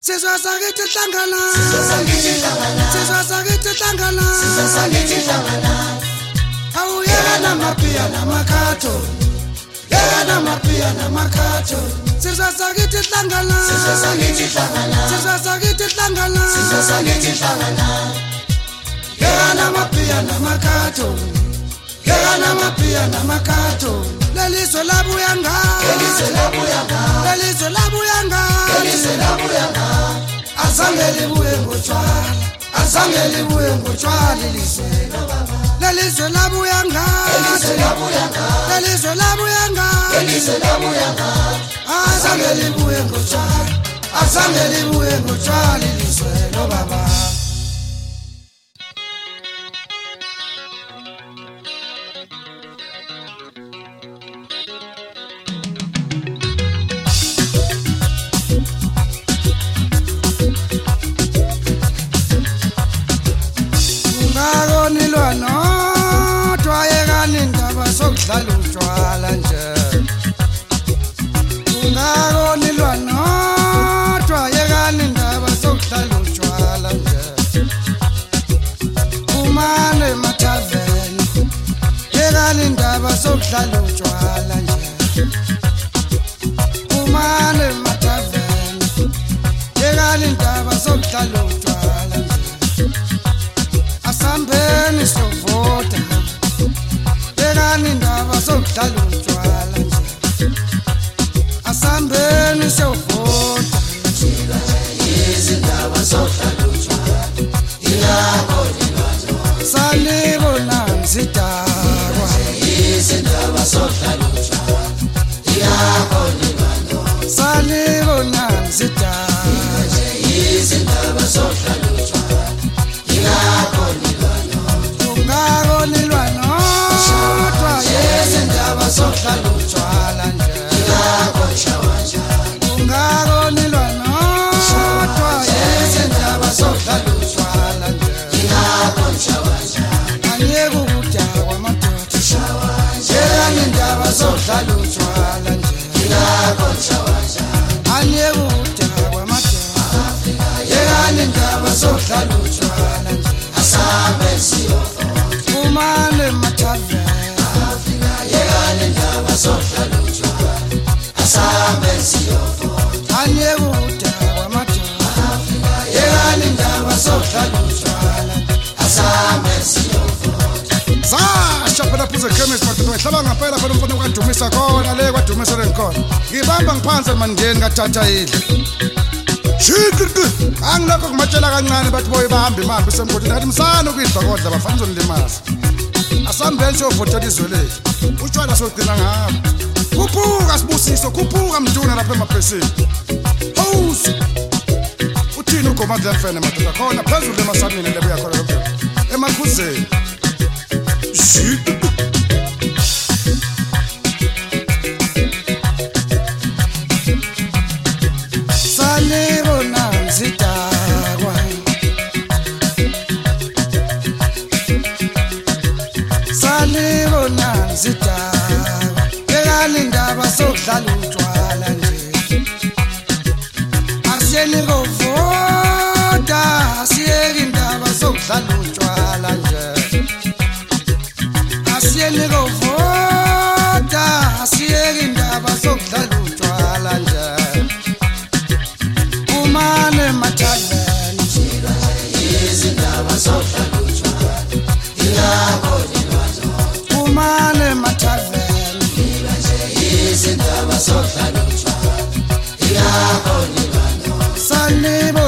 Sizwa sakithi hlangana, sizwa sakithi hlangana, awuyeka namaphiya namakhatho, yeka namaphiya namakhatho. Sizwa sakithi hlangana, sizwa sakithi hlangana, yeka namaphiya namakhatho, yeka namaphiya namakhatho. Lelizwe labuya nga, lelizwe labuya nga. Azange libuye ngotshwala, azange libuye ngotshwala ilizwe. Lelizwe labuya nga, lelizwe labuya nga. Azange libuye ngotshwala, azange libuye ngotshwala ilizwe lo baba. Sokudlala utshwala nje ungakonilwa nodwa yekani indaba sokudlala utshwala nje umane emathaveni yekani indaba sokudlala utshwala nje umane emathaveni yekani indaba sokudlala utshwala nje asambeni sovota yekani indaba sokudlala utshwala nje asambeni siyovota izindaba sokudlala utshwala ilapho sanibona nzidakwa izindaba sokudlala utshwala ilapho sanibona nzidakwa izindaba sokudlala utshwala ilapho ungakonilwa nodwa izindaba sokudlala utshwala nje ilapho shawanja ungakonilwa nodwa izindaba sokudlala utshwala nje ilapho shawanja anyeke ukudakwa madoda shawanja yekani indaba sokudlala utshwala nje ilapho shawanja anyeke ukudakwa madoda yekani indaba sokudlala utshwala nje asambe siyofo umane emathaveni yekani indaba sokudlala utshwala asambe siyofota anyeke ukudakwa madoda yekani indaba sokudlala utshwala asambe siyofota sasha phela phuze chemist madoda ngihlaba ngaphela phela umfana kwadumisa khona le kwadumisa lenkhona ngibamba ngiphansi mandeni kathatha yidle shikiki angilapho kumatshela kancane bathi boye bahambe imambe semgodini ngathi msana ukudla kodla bafana uzonilimaza asambeni siyovotela izwe lethu utshwala sogcina ngabo khuphuka sibusiso khuphuka mduna lapha emabhesini howusu uthini uGomandla mfene madoda khona phezulu emasamini lebuya khona lokho emakhuzeni sanibona nzidakwa sanibona nzidakwa yekani indaba sokudlala utshwala nje asiyeni ngovota asiyeki indaba sokudlala utshwala nje asiyeni ngovota asiyeki indaba sokudlala utshwala nje umane emathaveni izindaba sokudlala utshwala ilapho umane emathaveni izindaba sokudlala utshwala ilapho sanibona